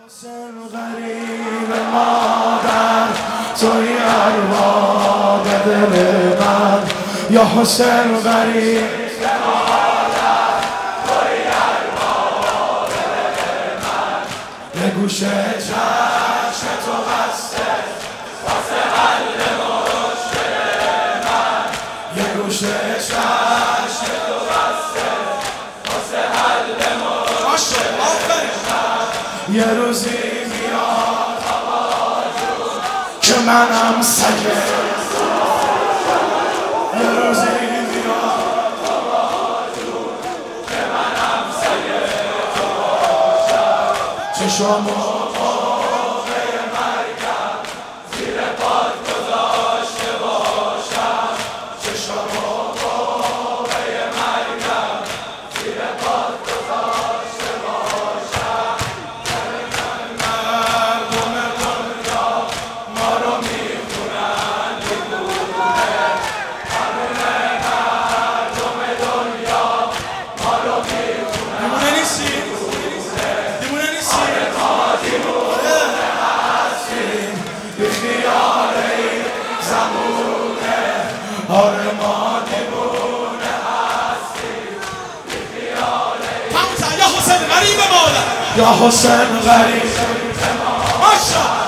حسین غریب مادر توی ارواح دل من، یا حسین غریب مادر توی ارواح دل من، یه گوشه چشم تو بسته واسه حل مشکل من، یه گوشه چشم تو بسته واسه حل مشکل من. یه روزی میاد آقا جون که منم سگه، یه روزی میاد آقا جون که منم سگه تو باشم، چشمو موقع مرگم زیر پات گذاشته باشم، چشمو موقع مرگم زیر پات گذاشته باشم. مردم دنیا ما رو میخونن دیوونه، همه مردم دنیا ما رو میخونن دیوونه نیستی؟ دیوونه نیستی؟ آره ما دیوونه هستیم بی خیال این زمونه، آره ما دیوونه هستیم بی خیال این. یا حسین غریب مادر، یا حسین غریب مادر.